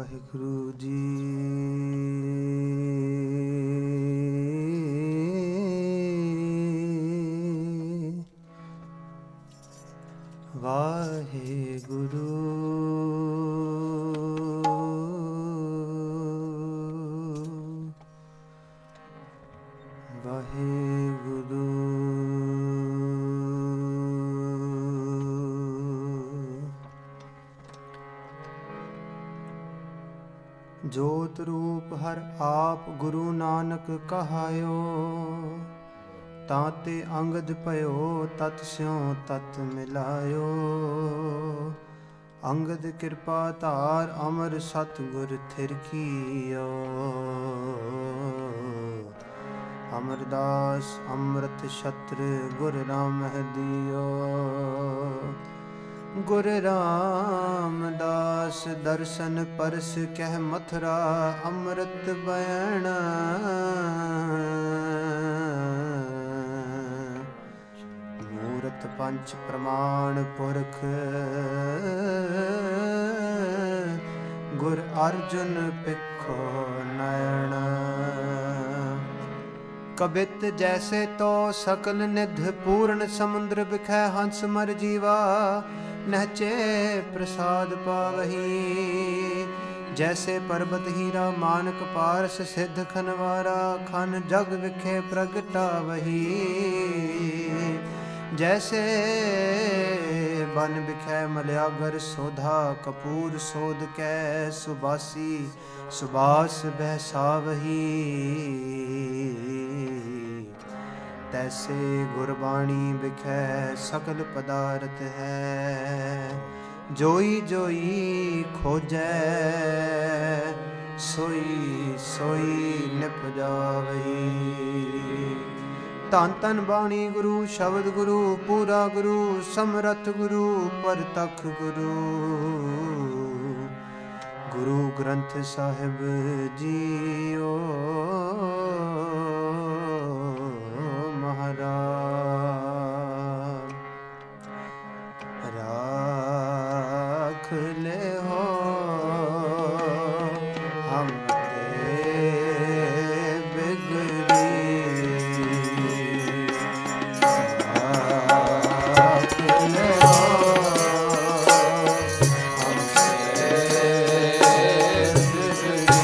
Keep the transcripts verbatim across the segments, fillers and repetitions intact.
ਵਾਹਿਗੁਰੂ ਜੀ। ਵਾਹਿਗੁਰੂ ਵਾਹਿਗੁਰੂ ਜੋਤ ਰੂਪ ਹਰ ਆਪ ਗੁਰੂ ਨਾਨਕ ਕਹਾਇਓ, ਤਾਂ ਤੇ ਅੰਗਦ ਭਇਓ ਤਤ ਸਿਉ ਤਤ ਮਿਲਾਇਓ। ਅੰਗਦ ਕਿਰਪਾ ਧਾਰ ਅਮਰ ਸਤ ਗੁਰ ਥਿਰ ਕੀਓ। ਅਮਰਦਾਸ ਅੰਮ੍ਰਿਤ ਛਤਰ ਗੁਰ ਰਾਮਹਿ ਦਿਓ। ਗੁਰ ਰਾਮਦਾਸ ਦਰਸ਼ਨ ਪਰਸ ਕਹਿ ਮਥੁਰਾ ਅੰਮ੍ਰਿਤ ਬੈਣ। ਮੂਰਤ ਪੰਚ ਪ੍ਰਮਾਣ ਪੁਰਖ ਗੁਰ ਅਰਜੁਨ ਪਿੱਖੋ ਨੈਣ। ਕਬਿਤ ਜੈਸੇ ਤੋ ਸਕਲ ਨਿਧ ਪੂਰਨ ਸਮੁੰਦਰ ਬਿਖੈ ਹੰਸ ਮਰ ਜੀਵਾ। ਨਹਚੇ ਪ੍ਰਸਾਦ ਪਾਵਹੀ ਜੈਸੇ ਪਰਬਤ ਹੀਰਾ ਮਾਨਕ ਪਾਰਸ ਸਿੱਧ ਖਨਵਾਰਾ। ਖਨ ਜਗ ਵਿਖੇ ਪ੍ਰਗਟਾਵਹੀ ਜੈਸੇ ਬਨ ਬਿਖੈ ਮਲਿਆਗਰ ਸੋਧਾ। ਕਪੂਰ ਸੋਧ ਕੈ ਸੁਬਾਸੀ ਸੁਬਾਸ ਬਹਿਸਾਵਹੀ। ਤੈਸੇ ਗੁਰਬਾਣੀ ਬਿਖੈ ਸਕਲ ਪਦਾਰਥ ਹੈ। ਜੋਈ ਜੋਈ ਖੋਜੈ ਸੋਈ ਸੋਈ ਨਿਪਜਾਵਹੀ। ਧੰਨ ਧੰਨ ਬਾਣੀ ਗੁਰੂ ਸ਼ਬਦ ਗੁਰੂ ਪੂਰਾ ਗੁਰੂ ਸਮਰੱਥ ਗੁਰੂ ਪਰਤਖ ਗੁਰੂ। ਗੁਰੂ ਗ੍ਰੰਥ ਸਾਹਿਬ ਜੀਓ ਰਾਖ ਲੈ ਹੋ ਹਮ ਤੇ ਬਿਗੜੀ। ਰਾਖ ਲੈ ਹੋ ਹਮ ਤੇ ਬਿਗੜੀ।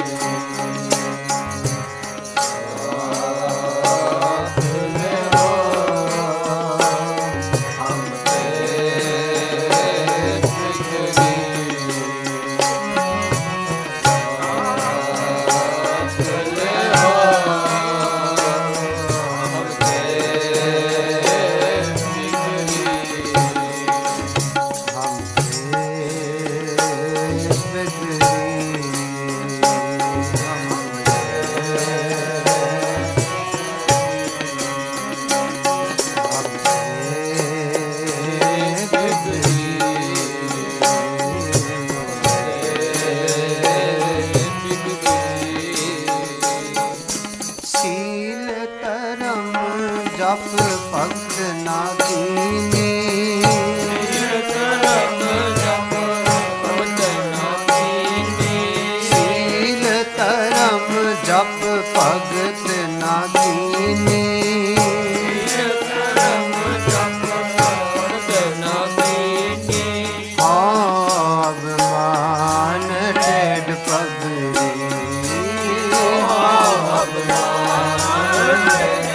ਜਪ ਭਗਤ ਨਾ ਕੀਨੀ। ਧਰਮ ਜਪ ਭਗਤ ਨਾ ਕੀਨੀ। ਸੀਲ ਧਰਮ ਜਪ ਭਗਤ ਨਾ ਕੀਨੀ। ਧਰਮ ਜਪ ਭਗਤ ਨਾ ਕੀਨੀ। ਆਬ ਮਾਨ ਢੇਡ ਪਗੜੀ। ਆਬ ਮਾਨ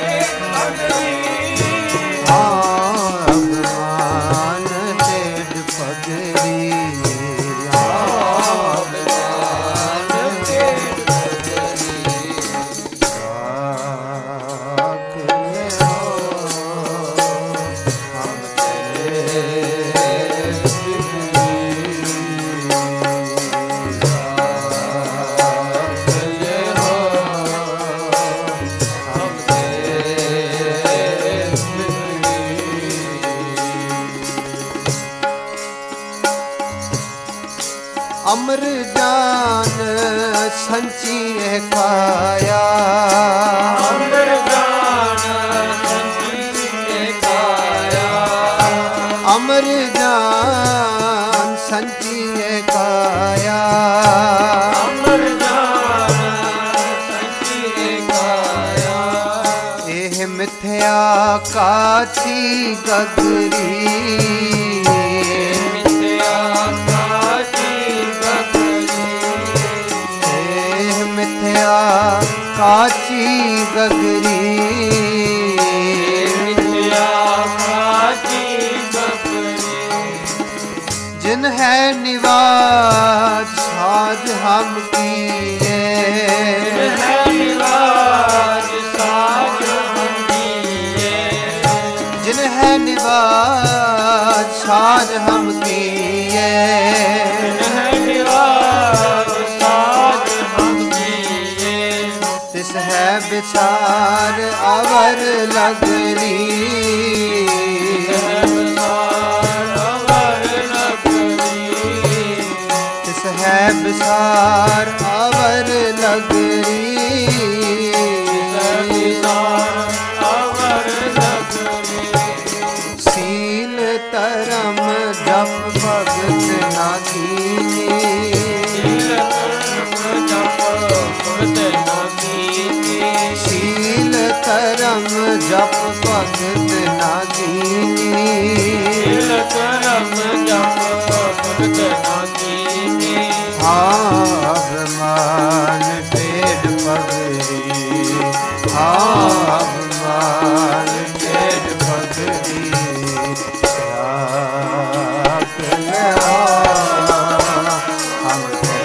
ਅਮਰ ਜਾਨ ਸੰਚੀਏ ਖਾਇਆ। ਅਮਰ ਜਾਨ ਸੰਚੀਏ ਖਾਇਆ। ਅਮਰ ਜਾਨ ਸੰਚੀਏ ਖਾਇਆ। ਕਾਚੀ ਗਗਰੀ, ਮਿਥਿਆ ਕਾਚੀ ਗਗਰੀ, ਇਹ ਮਿਥਿਆ ਕਾਚੀ ਗਗਰੀ, ਮਿਥਿਆ ਕਾਚੀ ਗਗਰੀ, ਜਿਨ ਹੈ ਨਿਵਾਜ ਸਾਜ ਹਮ ਕੀਏ, ਹੈ ਨਿਵਾਜ ਸਾਜ ਹਮ ਕੀਏ, ਜਿਨ ਹੈ ਨਿਵਾਜ ਸਾਜ ਹਮ ਕੀਏ, ਹੈ ਨਿਵਾਜ ਸਾਜ ਹਮ ਕੀਏ, ਤਿਸ ਹੈ ਵਿਚਾਰ ਅਵਰ ਲਗਰੀ, ਹੈ ਵਿਸਾਰ ਅਵਰ ਲਗਰੀ, ਅਵਰ ਲਗਰੀ, ਸੀਲ ਧਰਮ ਜਪ ਭਗਤ ਨਾ ਕੀਨੀ, ਸੀਲ ਧਰਮ ਜਪ ਭਗਤ ਨਾ ਕੀਨੀ, ਸੀਲ ਧਰਮ ਜਪ ਭਗਤ ਨਾ ਕੀਨੀ, ਸੀਲ ਧਰਮ ਜਪ ਭਗਤ ਨਾ ਕੀਨੀ, ਆਵਮਾਨ ਪੇੜ ਪਗਰੀ, ਆਵਮਾਨ ਪੇੜ ਪਗਰੀ, ਰਾਖ ਲਿਆ ਹਮ ਤੇ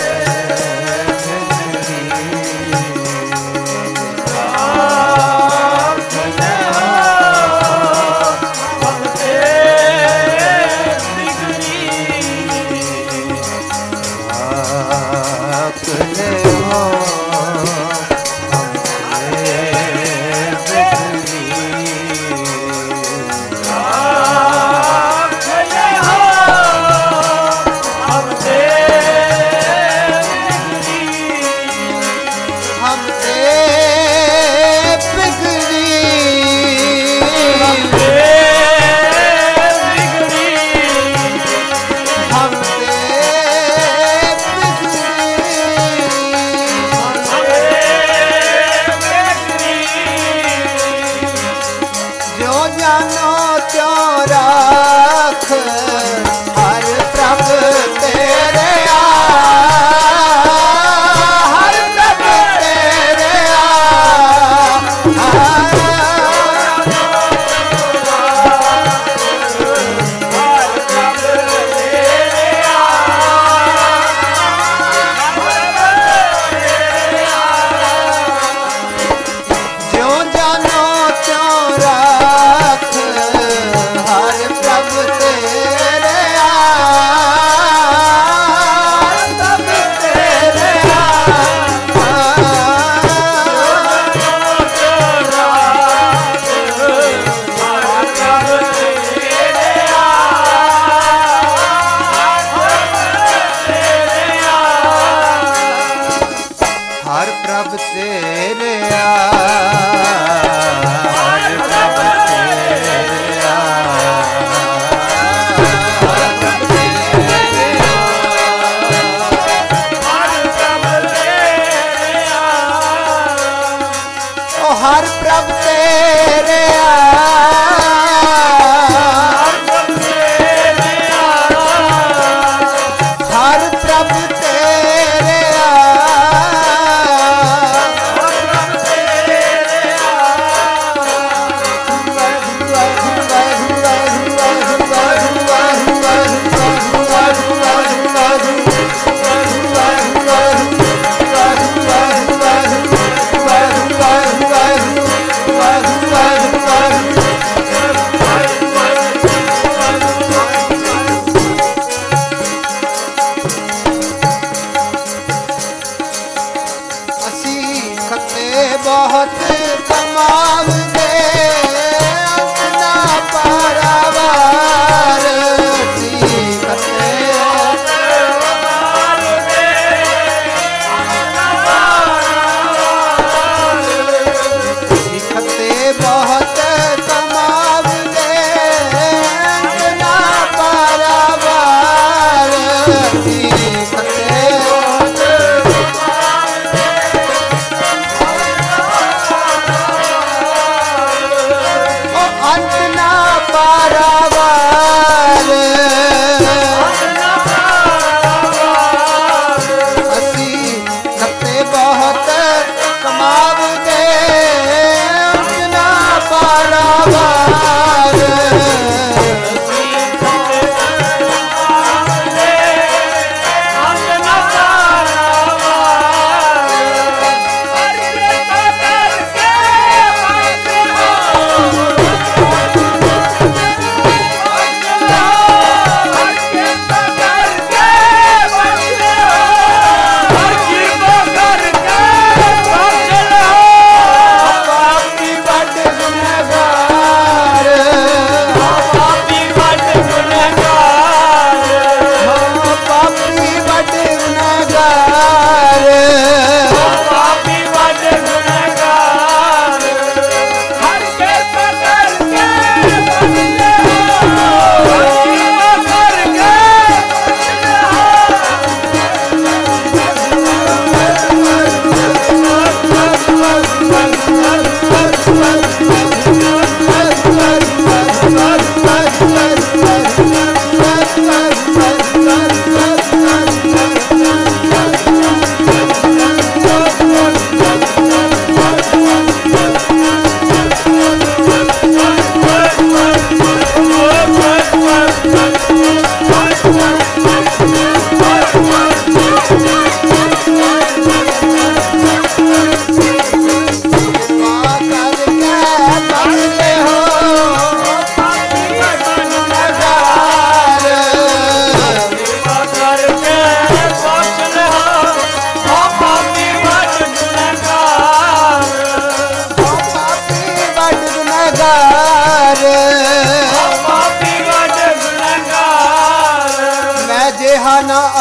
ਰਾਖ ਲਿਆ ਹਮ ਤੇ ਹਰ ਪ੍ਰਭ ਤੇਰੇ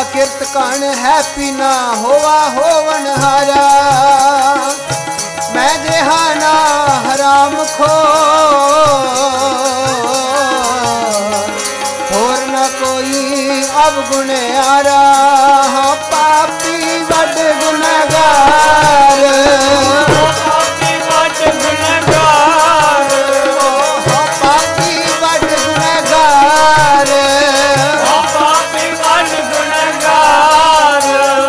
किरत कण है पीना होवा होवन हारा मैं जेहाना हराम खो होर न कोई अब गुनयारा हाँ पापी वड गुनहगार पापी वड गुनहगार हाँ पापी वड गुनहगार पापी वड गुनहगार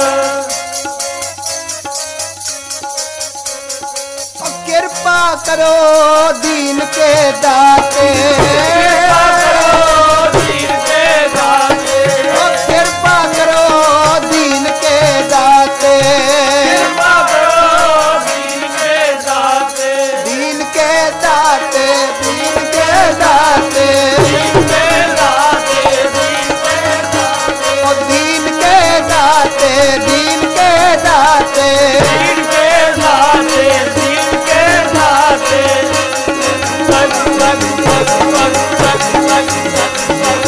कृपा करो दीन के दाते कृपा करो दीन के दाते कृपा करो दीन के दाते कृपा करो दीन के दाते दीन के दाते दीन के दाते दीन के दाते दीन के दाते ओ दीन के दाते दीन के दाते दीन के दाते दीन के दाते बग बग बग बग बग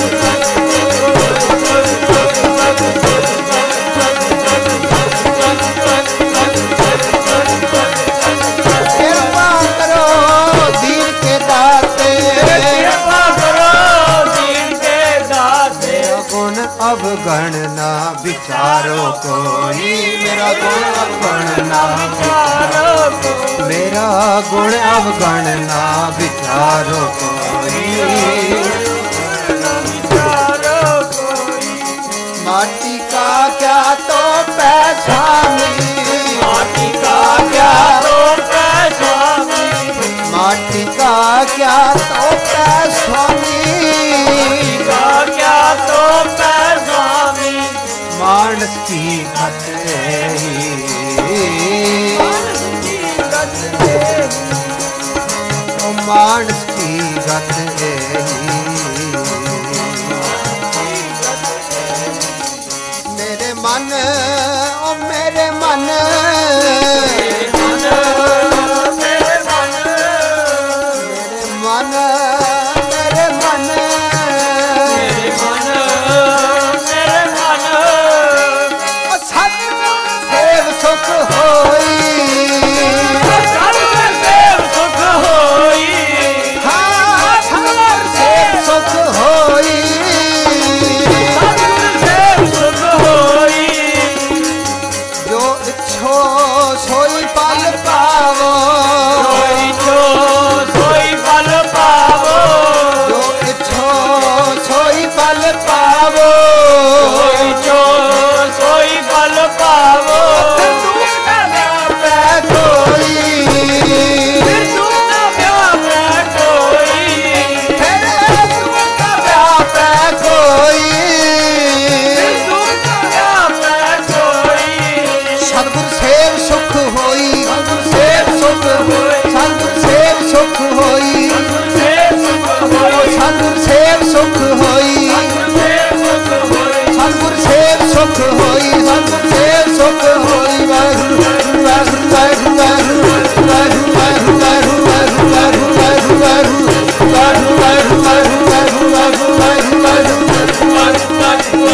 कृपा करो दीन के दाते कृपा करो दीन के दाते मेरा गुण अवगणना विचारो कोई मेरा गुण अवगणना चारों को मेरा गुण अवगणना विचारो कोई चारों कोई माटी का क्या तो पैसा माटी का क्या तो पैसा माटी का क्या तो पैसा का क्या तो पैसा मानस की खत मानस की गत मेरे मन ओ मेरे मन मेरे मन मेरे मन मेरे मन मेरे मन मेरे मन ओ सत सेव सुख होई सत्संग सेव सुख होई हाँ सत सेव सुख होई सत्संग सेव सुख होई जो इच्छो सोई पल पावो सोई जो सोई फल पावो जो इच्छो सोई पल पावो सोई जो सोई फल पावो पै कोई फिर तू ना प्यार कोई तेरे का ब्याह पै कोई फिर तू ना प्यार कोई सतगुर सेव सुख होई सतगुर सेव सुख होई सतगुर सेव सुख होई सेव सुख होई सतगुर सेव सुख होई सेव सुख होई सतगुर सेव सुख होई सतगुर सेव सुख होई ਵਾਹਿਗੁਰੂ ਵਾਹਿਗੁਰੂ ਵਾਹਿਗੁਰੂ ਵਾਹਿਗੁਰੂ ਵਾਹਿਗੁਰੂ ਵਾਹਿਗੁਰੂ ਵਾਹਿਗੁਰੂ ਵਾਹਿਗੁਰੂ ਵਾਹਿਗੁਰੂ ਵਾਹਿਗੁਰੂ ਵਾਹਿਗੁਰੂ ਵਾਹਿਗੁਰੂ ਵਾਹਿਗੁਰੂ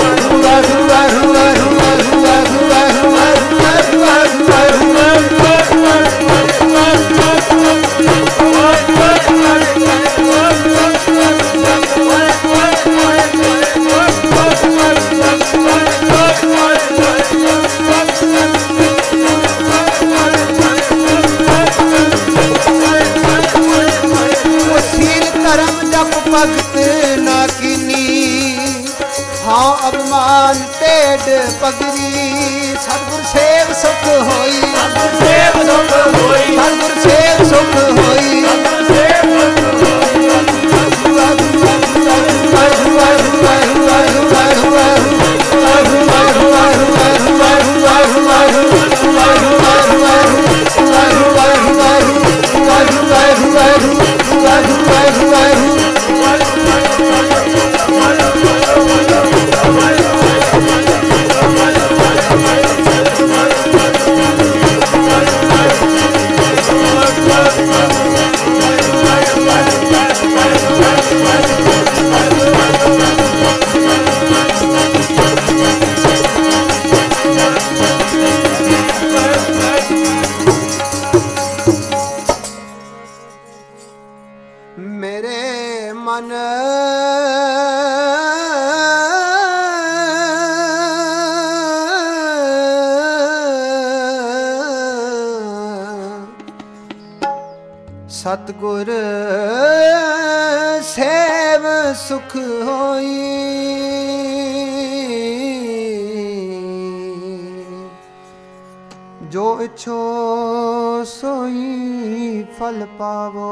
ਸੀਲ ਧਰਮ ਜਪ ਭਗਤ ਨਾ ਕੀਨੀ ਹਾਂ ਅਭਿਮਾਨ ਢੇਡ ਪਗਰੀ ਸਤਿਗੁਰ ਸੇਵ ਸੁਖ ਹੋਈ सेव सुख होई ਸਤਿਗੁਰ ਸੇਵ ਸੁਖ ਹੋਈ सेव सुख होई ਸਤਿਗੁਰ ਸੇਵ ਸੁਖ ਹੋਈ, ਜੋ ਇਛੋ ਸੋਈ ਫਲ ਪਾਵੋ।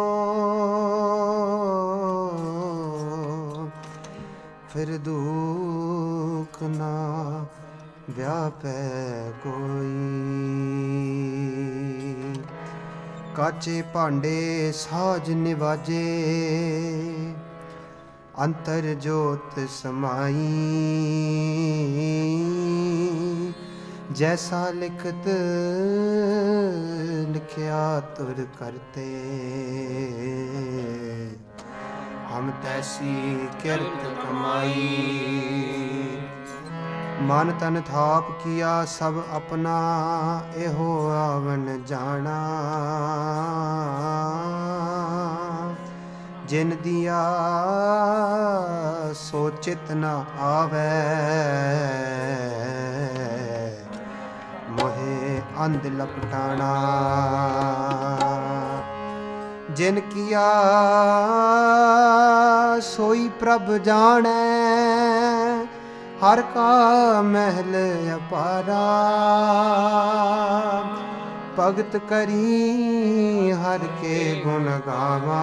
ਫਿਰ ਦੁਖ ਨਾ ਵਿਆਪੈ ਕੋਈ। ਕਾਚੇ ਭਾਂਡੇ ਸਾਜ ਨਿਵਾਜੇ, ਅੰਤਰ ਜੋਤ ਸਮਾਈ। ਜੈਸਾ ਲਿਖਤ ਲਿਖਿਆ ਤੁਰ ਕਰਤੇ, ਹਮ ਤੈਸੀ ਕਿਰਤ ਕਮਾਈ। ਮਨ ਤਨ ਥਾਪ ਕੀਆ ਸਭ ਆਪਣਾ, ਇਹੋ ਆਵਨ ਜਾਣਾ। ਜਿਨ ਦੀਆ ਸੋਚਿਤ ਨਾ ਆਵੈ, ਮੋਹਿ ਅੰਧ ਲਪਟਾਣਾ। ਜਿਨ ਕੀਆ ਸੋਈ ਪ੍ਰਭ ਜਾਣੈ, ਹਰ ਕਾ ਮਹਿਲ ਅਪਾਰਾ। ਭਗਤ ਕਰੀ ਹਰ ਕੇ ਗੁਣ ਗਾਵਾ,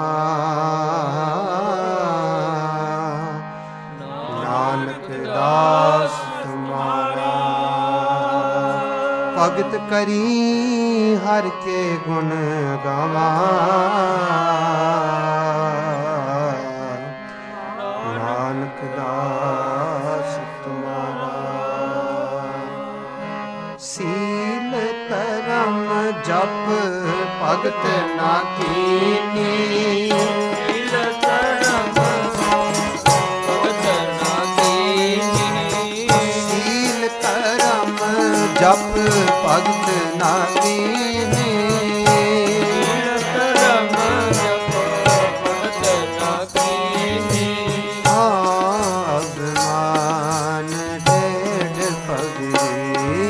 ਨਾਨਕ ਦਾਸ ਤੁਮਾਰਾ। ਭਗਤ ਕਰੀ ਹਰ ਕੇ ਗੁਣ ਗਾਵਾ, ਨਾਨਕ ਦਾਸ ਤੁਮਾਰਾ। ਸੀਲ ਧਰਮ ਜਪ ਭਗਤ ਨਾ ਕੀਨੀ, ਸੀਲ ਧਰਮ ਭਗਤ ਨਾ ਕੀਨੀ। ਸੀਲ ਧਰਮ ਜਪ ਭਗਤ ਨਾ ਕੀਨੀ। ਸੀਲ ਧਰਮ ਜਪ ਭਗਤ ਨਾ ਕੀਨੀ। ਅਭਿਮਾਨ ਢੇਡ ਪਗੜੀ,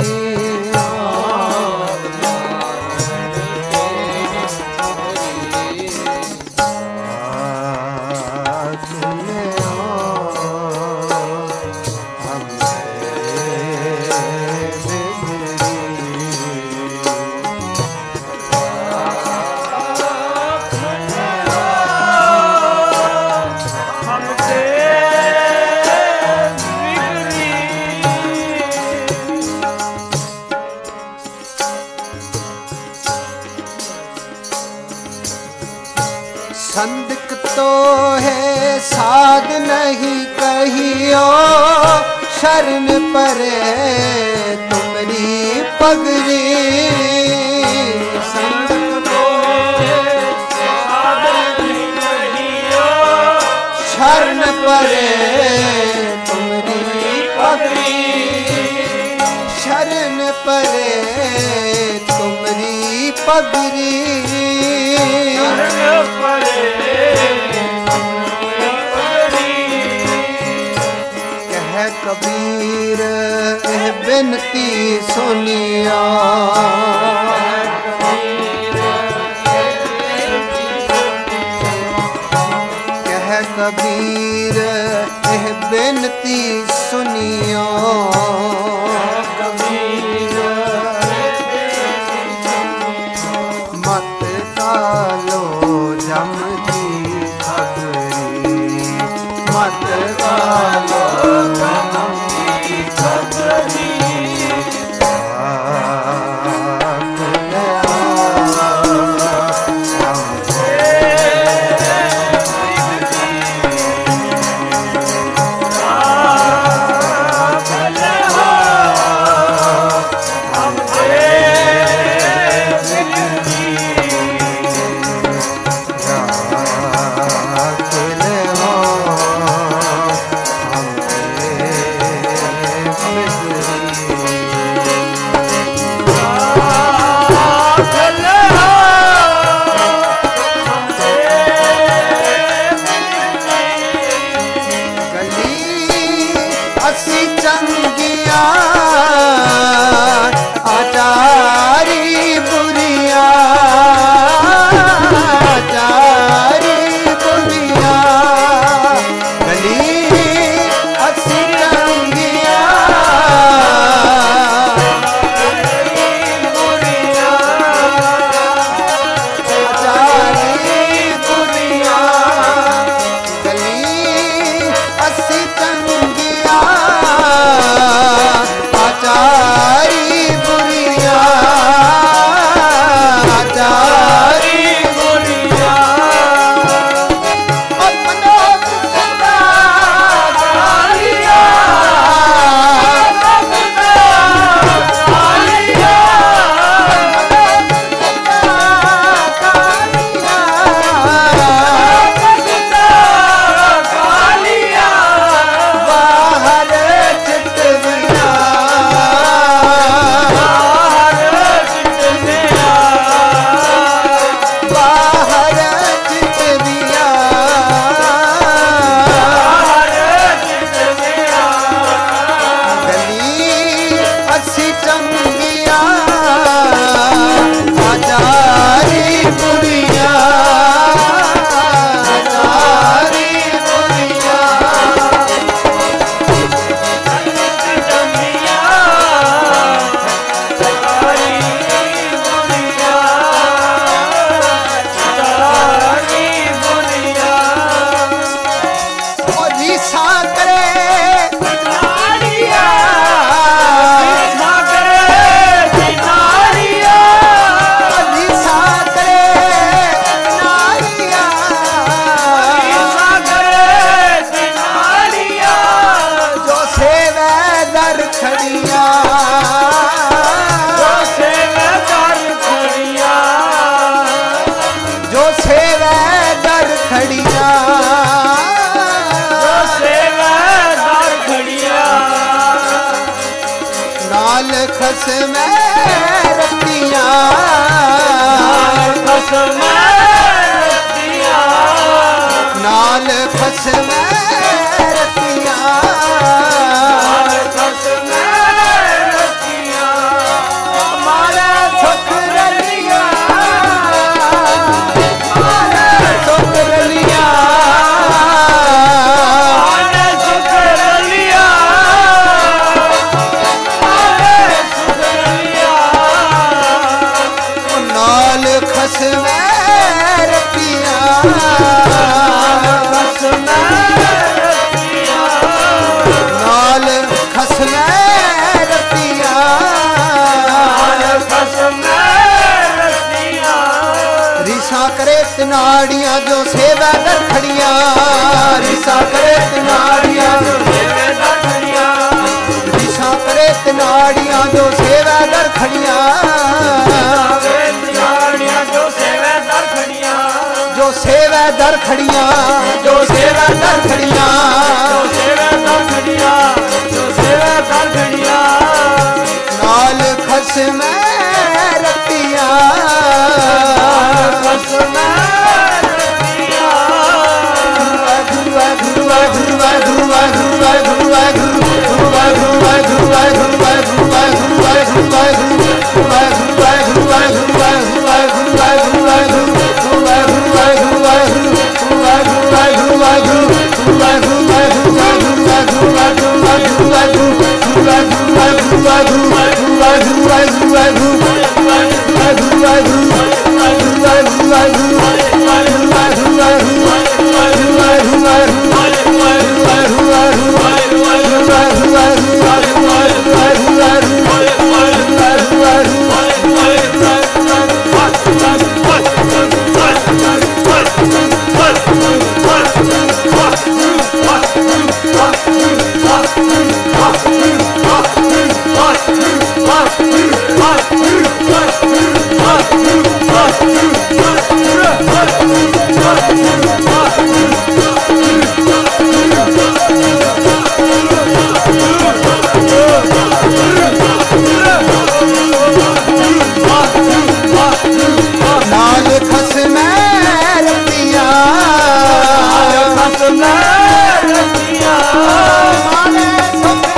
संदिक तो है साध नहीं कहियो, शरण परे तुमरी पगरी। संदिक तो है साध नहीं कहियो, शरण परे तुमरी पगरी। शरण परे तुमरी पगरी। कह कबीर एह बिनती सुनिया, कह कबीर एह बिनती सुनिया। मत कालो जम की खबरी, मत कालो जम की खबरी। हम ਅਸੀਂ ਚੰਗੀਆਂ ਆਚਾਰੀ ਬੁਰੀਆਂ ਆਚਾਰੀ ਬੁਰੀਆਂ ਗਲੀ ਅਸੀਂ ਚੰਗੀਆਂ ਖਸਮੈ ਰੱਤੀਆਂ ਖਸਮੈ ਰੱਤੀਆਂ ਨਾਲ ਖਸਮੈ ਰੱਤੀਆਂ ਨਾਲ ਖਸਮੈ ਰੱਤੀਆਂ ਮਾਰੇ ਸੁਖ ਰਲੀਆਂ ਮਾਰੇ ਸੁਖ ਰਲੀਆਂ ਮਾਰੇ ਸੁਖ ਰਲੀਆਂ ਖਸਮੈ ਰੱਤੀਆਂ ਖਸਮੈ ਰੱਤੀਆਂ ਨਾਲ ਖਸਮੈ ਰੱਤੀਆਂ ਨਾਲ ਖਸਮੈ ਰੱਤੀਆਂ ਰੀਸਾਂ ਕਰੇ ਤਨਾੜੀਆਂ ਜੋ ਸੇਵਾ ਦਰ ਖੜੀਆਂ ਰੀਸਾਂ ਕਰੇ ਤਨਾੜੀਆਂ ਜੋ ਸੇਵਾ ਦਰ ਖੜੀਆਂ ਰੀਸਾਂ ਕਰੇ ਤਨਾੜੀਆਂ ਜੋ ਸੇਵਾ ਦਰ ਖੜੀਆਂ ਜੋ ਸੇਵਾ ਦਰ ਖੜੀਆਂ ਜੋ ਸੇਵਾ ਦਰ ਖੜੀਆਂ ਜੋ ਸੇਵਾ ਦਰ ਖੜੀਆਂ ਜੋ ਸੇਵਾ ਦਰ ਖੜੀਆਂ ਨਾਲ ਖਸਮੈ ਰੱਤੀਆਂ ਖਸਮੈ ਰੱਤੀਆਂ ਗੁਰੂ ਗੁਰੂ ਗੁਰੂ ਗੁਰੂ ਗੁਰੂ ਗੁਰੂ ਖਸਮੈ ਰੱਤੀਆਂ ਮਾਰੇ ਸੁਖ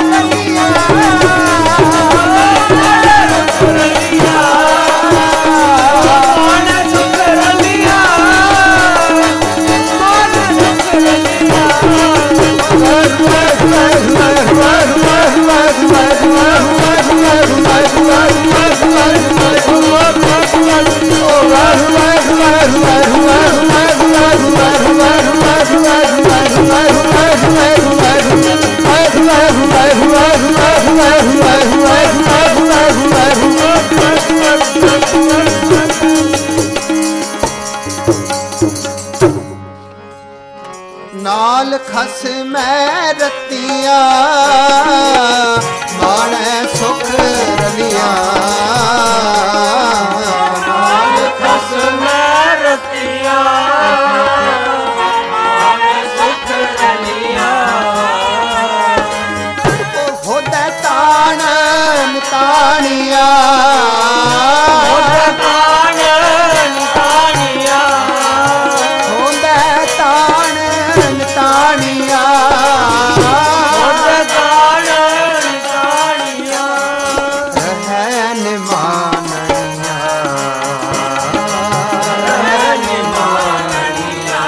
ਖਸ ਮੈਂ ਰਤੀਆਂ ਮਾਣੈ ਸੁਖ ਰਲੀਆਂ ਨਾਲ ਖਸ ਮੈਂ ਰਤੀਆਂ ਮਾਣੈ ਸੁਖ ਰਲੀਆਂ ਹੋਦਾ ਤਾਣ ਤਾਣੀਆਂ ਹੋਦਾ ਤਾਣ ਤਾਣੀਆਂ ਹੋਦਾ ਤਾਣ ਤਾਣੀਆਂ ਹੋਦਾ ਤਾਣ ਤਾਣੀਆਂ ਰਹਿਨ ਮਾਨਣੀਆਂ ਰਹਿਨ ਮਾਨਣੀਆਂ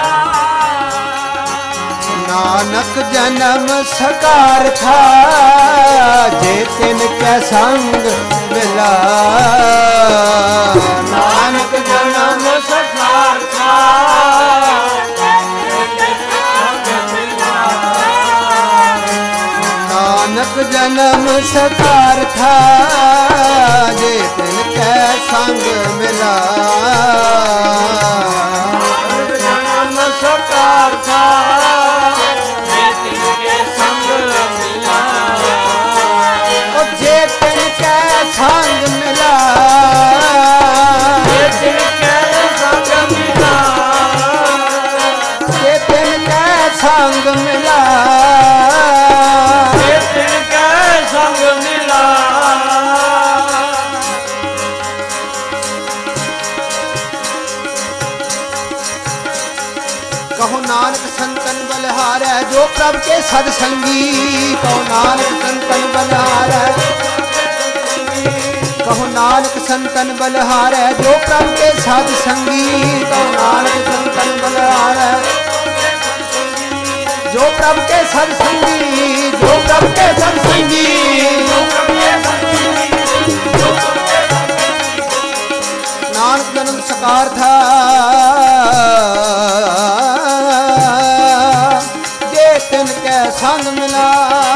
ਨਾਨਕ ਜਨਮ ਸਕਾਰ ਥਾ ਜੇ ਤਿਨ ਕੈ ਸੰਗ ਮਿਲਾ ਨਾਨਕ ਜਨਮ ਸਖਾਰ ਥਾ ਨਾਨਕ ਜਨਮ ਸਕਾਰ ਥਾ ਜੇ ਤਿਨ ਕੈ ਸੰਗ ਮਿਲਾ ਨਾਨਕ ਜਨਮ ਸਖਾਰ ਥਾ ਜੇ ਤਿਨ ਕੇ ਸੰਗ ਮਿਲਾ ਉਹ ਜੇ ਤਿਨ ਕੈ ਸੰਗ ਮਿਲਾ ਜੇ ਤਿਨ ਕੇ ਸੰਗ ਮਿਲਾ ਜੇ ਤਿਨ ਕੈ ਸੰਗ ਮਿਲਾ ਜੇ ਤਿਨ ਕੇ ਸੰਗ ਮਿਲਾ ਕਹੋ ਨਾਨਕ ਸੰਤਨ ਬਲਿਹਾਰੈ ਜੋ ਪ੍ਰਭ ਕੇ ਸਦ ਸੰਗੀ ਕਹੋ ਨਾਨਕ ਸੰਤਨ ਬਲਿਹਾਰੈ ਕਹੋ ਨਾਨਕ ਸੰਤਨ ਬਲਿਹਾਰੈ ਜੋ ਪ੍ਰਭ ਕੇ ਸਦ ਸੰਗੀ ਕਹੋ ਨਾਨਕ ਸੰਤਨ ਬਲਿਹਾਰੈ ਜੋ ਪ੍ਰਭ ਕੇ ਸਦ ਸੰਗੀ ਜੋ ਪ੍ਰਭ ਕੇ ਸਦ ਸੰਗੀ ਨਾਨਕ ਜਨਮ ਸਕਾਰ ਥਾ ਜੇ ਤਿਨ ਕੈ ਸੰਗ ਮਿਲਾ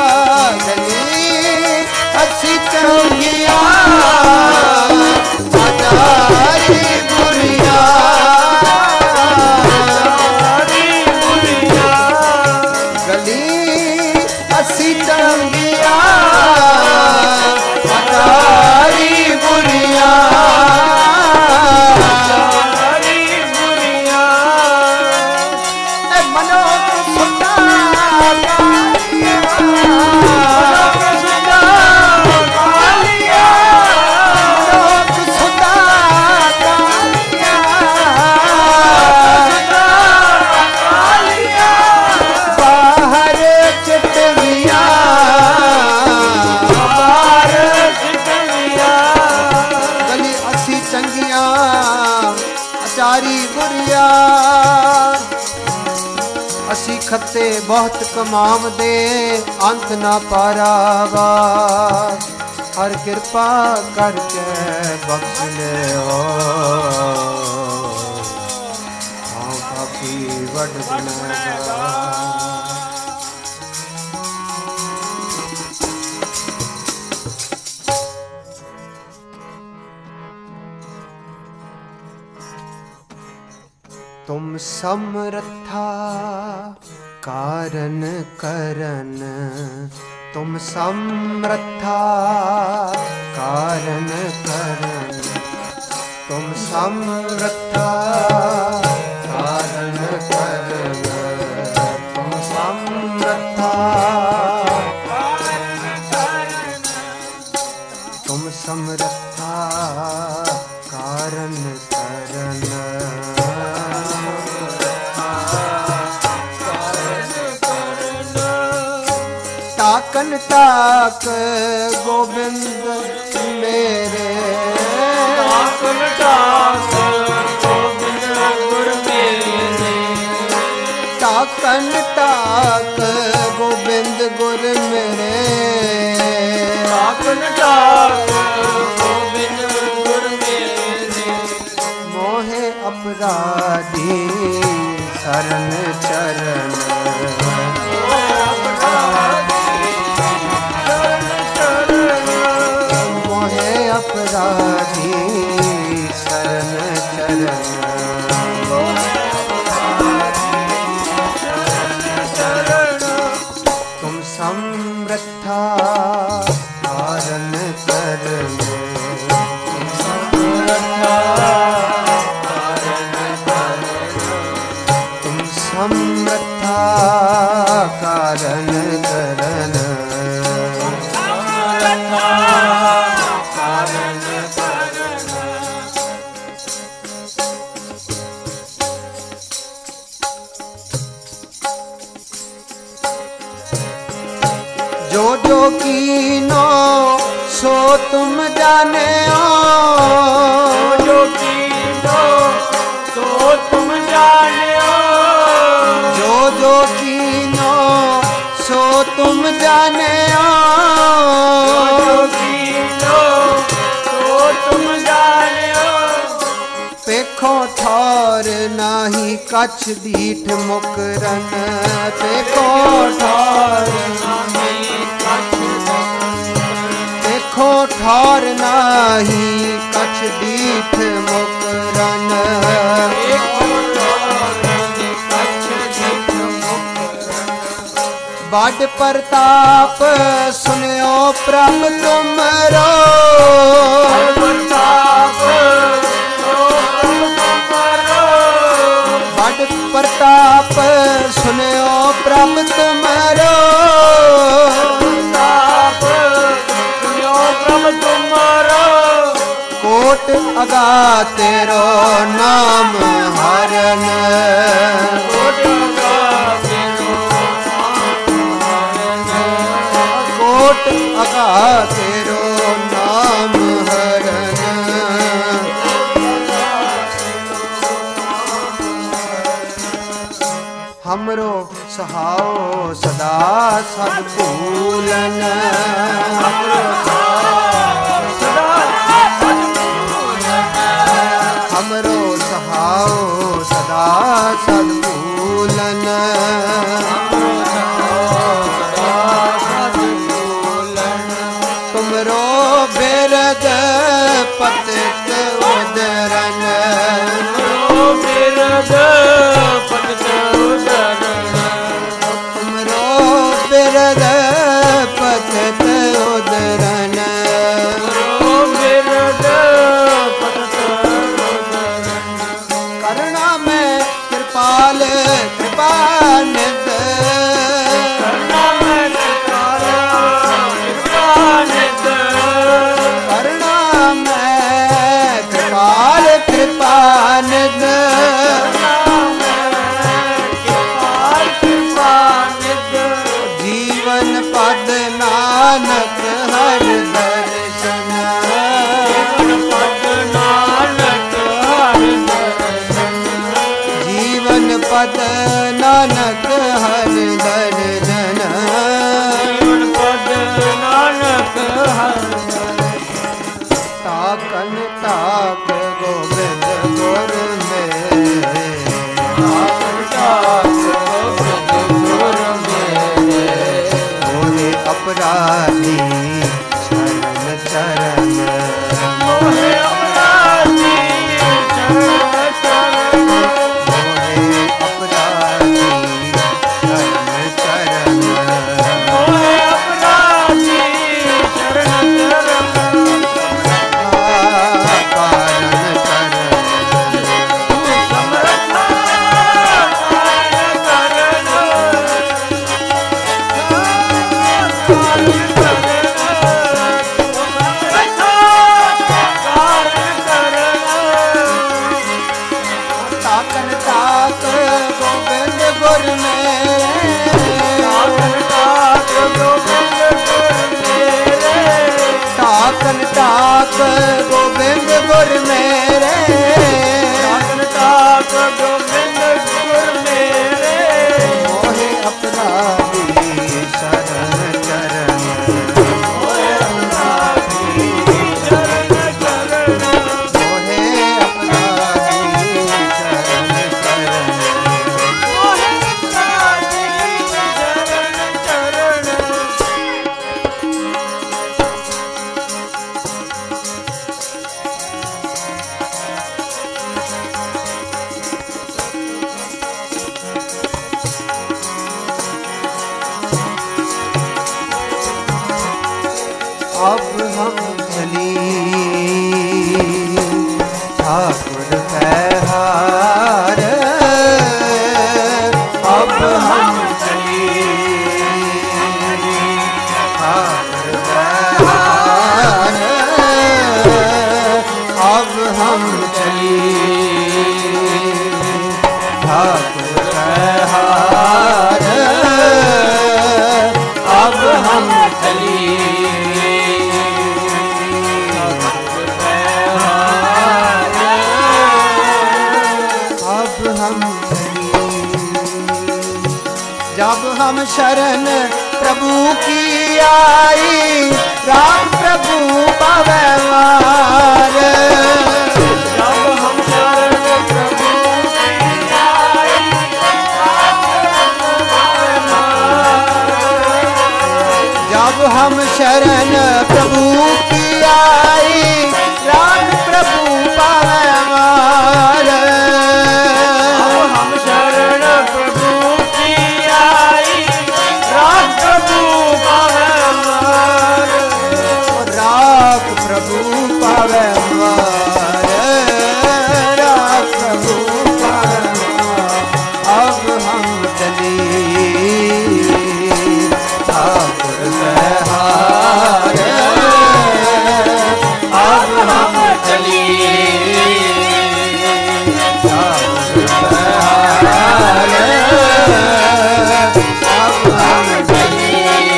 ਗਲੀ ਅਸੀਂ ਚੰਗੀਆਂ ਆਚਾਰੀ ਬੁਰੀਆਂ ਹਰੀ ਬੁਰੀਆਂ ਗਲੀ ਅਸੀਂ ਚੰਗੀਆਂ ਆਚਾਰੀ ਬੁਰੀਆਂ ਹਰੀ ਬੁਰੀਆਂ ਐ ਮਨੋ ਸੁਤਾ ਕਾਲੀਆਂ ਸੁਦਾ ਕਾਲੀਆਂ ਮਨੋ ਸੁਤਾ ਕਾਲੀਆਂ ਕਾਲੀਆਂ ਬਾਹਰ ਚਿਤਵੀਆਂ ਬਾਹਰ ਸਿੱਟੀਆਂ ਗਲੀ ਅਸੀਂ ਚੰਗੀਆਂ ਅਚਾਰੀ ਬੁਰੀਆਂ ਅਸੀਂ ਖੱਤੇ ਬਹੁਤ ਕਮਾਵਦੇ ਅੰਤ ਨਾ ਪਾਰਾਵਾਰ ਹਰ ਕਿਰਪਾ ਕਰਕੇ ਬਖਸ਼ ਲਿਓ ਹਾਂ ਪਾਪੀ ਵੱਡ ਗੁਨਾਹਗਾਰ ਤੁਮ ਸਮਰੱਥਾ ਕਾਰਨ ਕਰਨ ਤੁਮ ਸਮਰੱਥਾ ਕਾਰਨ ਕਰਨ ਤੁਮ ਸਮਰੱਥਾ ਕਾਰਨ ਕਰਨ ਤੁਮ ਸਮਰੱਥਾ ਤੁਮ ਸਮਰੱਥਾ ਕਾਰਨ ਕਰਨ ਤਾਕਨ ਤਾਕ ਗੋਬਿੰਦ ਮੇਰੇ ਤਾਕਨ ਤਾਕ ਗੋਬਿੰਦ ਗੁਰ ਮੇਰੇ ਤਾਕਨ ਤਾਕ ਗੋਬਿੰਦ ਗੁਰ ਮੇਰੇ ਤਾਕਨ ਤਾਕ ਗੋਬਿੰਦ ਗੁਰ ਮੇਰੇ ਮੋਹਿ ਅਪਰਾਧੀ ਸਰਨ ਚਰਨ ਮੋਹਿ ਅਪਰਾਧੀ ਸਰਨ ਚਰਨ ਸਮਰੱਥਾ ਕਾਰਨ ਕਰਨ ਤੁਮ ਸਮਰੱਥਾ ਕਾਰਨ ਕਰਨ जो जो कीनो सो तुम जाने हो जो कीनो सो तुम जाने हो जो जो कीनो सो तुम जाने हो जो कीनो सो तुम जाने हो पेखो ठौर नाही कछ दीठ मुकरन पेखो ठौर देखो ठौर नाही कछ दीठ मुकरन बड़ प्रताप सुनियो प्रभ तुमरो बड़ प्रताप सुनियो प्रभ तुमरो कोट अगा तेरो नाम हरन कोट अगा तेरो कोट अगा तेरो नाम हरन हमरो सहाओ सदा सद भूलन हमरो हमरो सहाओ सदा सद्भूलन तुमरो बिरद पतित उदरन बिरद पतित उदरन तुमरो बिरद पतित उदरन कृपाल कृपा निध करुणा में कृपाल कृपा निध करुणा में कृपाल कृपा निध जीवन पद नानक हर दर्शन पद नानक हर जीवन पद नानक हर दर्शन जीवन पद नानक हर ताकन ताक गोविंद गुर में ताकन ताक गोविंद गुर में मोहे अपराधी शरण चरण मोहे अपराधी शरण चरण मोहे अपराधी शरण चरण मोहे अपराधी शरण चरण कारण करण समर्थ करण अब हम चली ठाकुर पैहार, अब हम चली ठाकुर पैहार, अब हम चली ठाकुर पैहार, अब हम चली जब हम शरण प्रभु की आई, राम प्रभु पववार। जब हम शरण प्रभु की आई, जब हम शरण प्रभु की आई, राम प्रभु पववार। हम शरण प्रभु की आई, राम प्रभु पववार, राख प्रभु पववार, राख प्रभु पववार। अब हम चली ठाकुर पैहार, अब हम चली ठाकुर पैहार, अब हम चली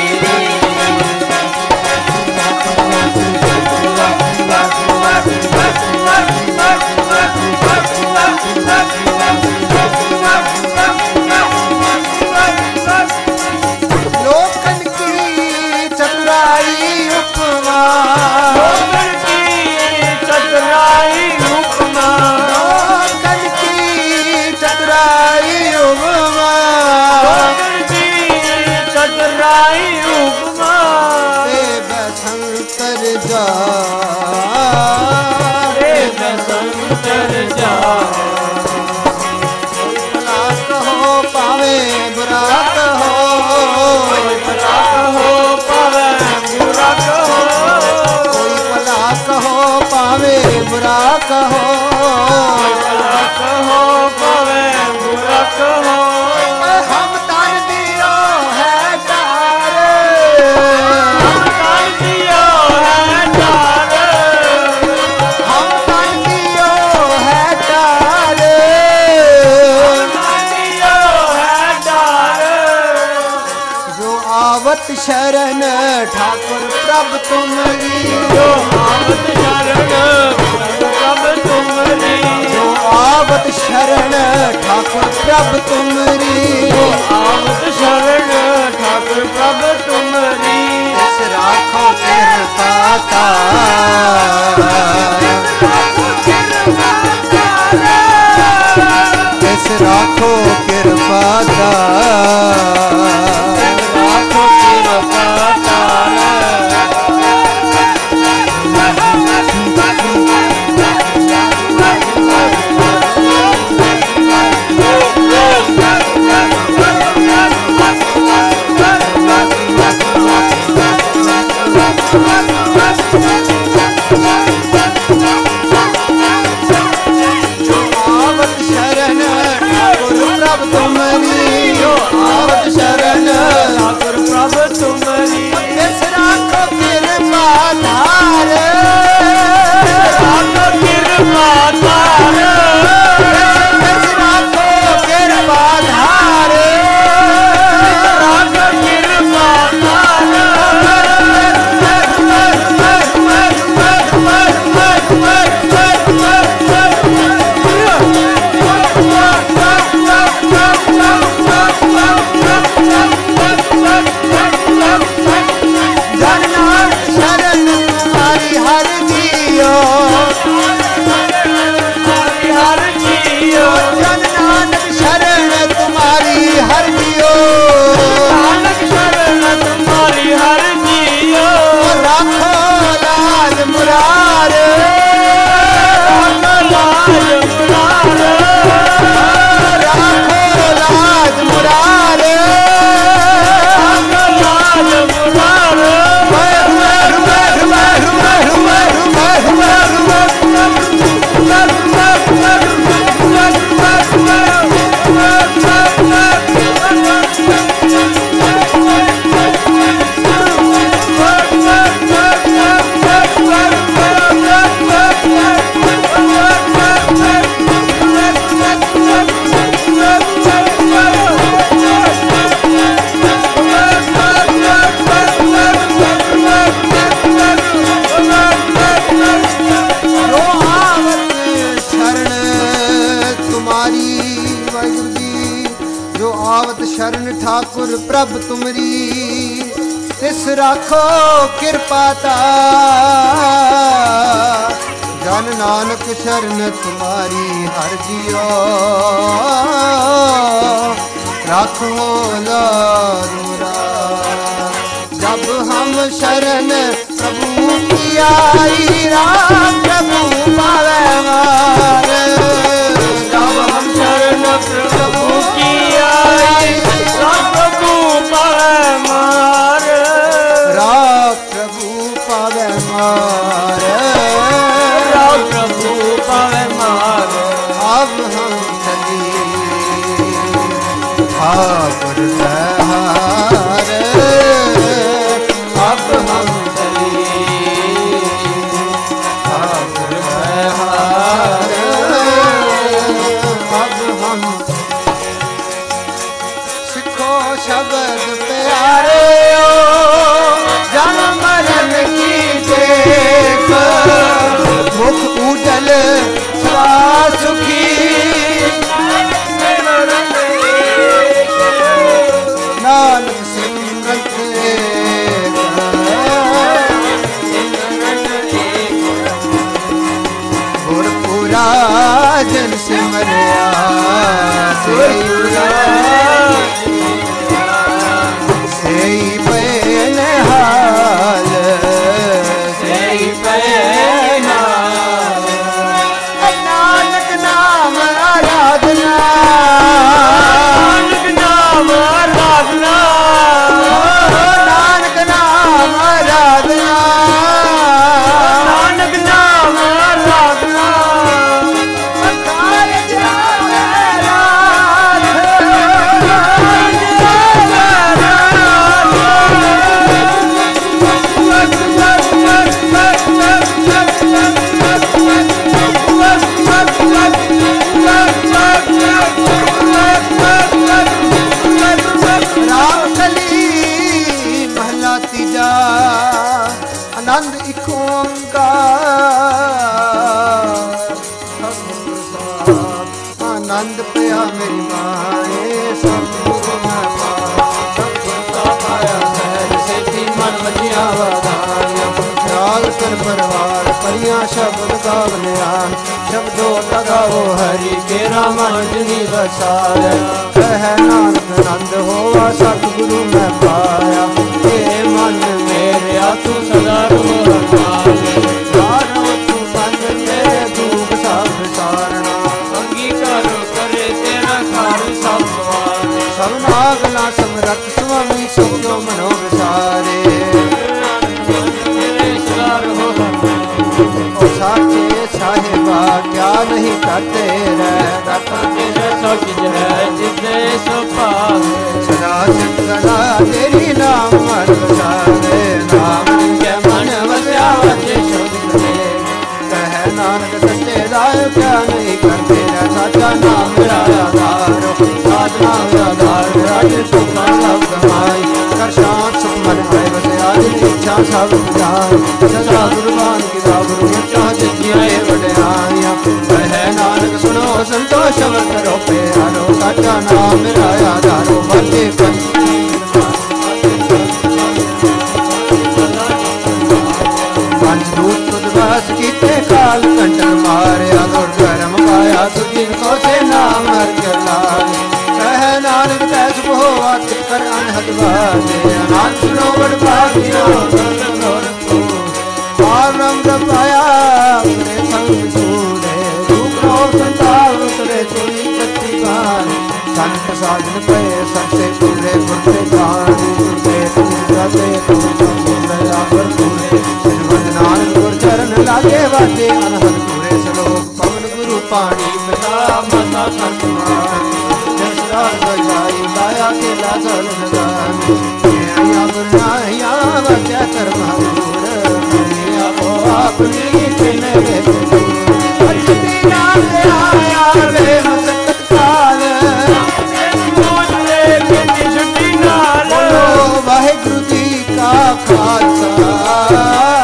लोकन की चतुराई उपमा, लोकन की चतुराई उपमा, लोकन की चतुराई उपमा, लोकन की चतुराई उपमा, रे बसंतर जा, रे बसंतर जा। भला कहो पावे बुरा कहो, कोई भला कहो पावे बुरा कहो, कोई भला कहो पावे बुरा कहो, कोई भला कहो पावे बुरा कहो। हम तन दियो है तारे, हम तन दियो है तार, हम तन दियो है तारे, हम तन दियो है तार। जो आवत शरण ठाकुर प्रभ तुमरी, जो आवत शरण प्रभ तुमरी, जो आवत शरण ठाकुर प्रभ तुमरी, जो आवत शरण ठाकुर प्रभ तुमरी। इस राखो कृपा तार, इस राखो कृपा तार, राखो कृपा तार। आवत शरण ठाकुर प्रभ तुमरी, जो आवत शरण ठाकुर प्रभ तुमरी। इस राखो कृपा तार, राखो कृपा तार, इस राखो कृपा धार, राखो कृपा तार। Thank you. तिस राखो कृपा जन नानक शरण तुम्हारी हर जियो राखो लारूरा जब हम शरण प्रभु की आई राम प्रभु पावे मार जब हम शरण प्रभु की आई राम प्रभु पावे मार राम प्रभु पावे मार राम प्रभु पावे मार अब हम चली हार अब हम चली हार अब हम सिखो शब्द प्यारे जन्म मरण की देख मुख उजल सदा सुखी नानक सिमरत गुरपुरा जन सिमरिया सेई बैन हाल सेई बैन हाल नानक नाम आराधना नानक नाम आराधना नानक नाम आराधना नानक नाम आराधना अकाल जावे राम कली महला तीजा आनंद एक ओंकार आनंद पिया मेरी माए सतगुरु मैं पाया सहज सेठी मन वजिया वाधाया राग कर परवार परिया शब्द गावलिया शब्दो लगाओ हरि केरा मन जिनी बसाया कह नानक नंद होवा सतगुरु मैं पाया हे मन मेरे तू सदा रो रखना तू मन मेरे दूब सब सारना अंगीकार करे तेरा खार सब सवार सब नागला समरथ स्वामी सबो मनो विसारे ओ साचे साहिबा क्या नहीं करते रह सोच है जिसे सो पावे सदा सदा तेरी नाम मन बसावे नाम के मन वसया वजे शोध करे कह नानक सच्चे दाय क्या नहीं करते रह साचा नाम मेरा आधार साधना मेरा आधार राज सुखा सब कमाई कर शांत सुख मन आए बसया इच्छा सब जान सदा गुरबान की गुरु चाहते जिए वड्याइया कह नानक सुनो संतोष शब्द करो प्यारो साचा नाम मेरा आधारो बाते पंचदूत उद्वास कीते काल कंटन मारिया दुर धर्म पाया तुझिन को से नाम हर लाल कह नानक तैस बहुआ कर अनहद बाजे अनाथ सुनो बड़ भागियो आरंभ पाया करे संग सूरे रूपो संताव करे चोरी कच्ची बार संत साधन पे सबसे पूरे पुरते गान सुनते तुम जाते तुम दया पर पूरे वंदनान गुर चरण लागे वाते अनहद पूरे श्लोक पवन गुरु पानी पिता माता संतमान जसरा गजाई गाया के लासल लगान या बुराया वज्ञा कर्म दूर अपनी किने अजती नाम आया वे मसकत काल वाहिगुरु जी का खालसा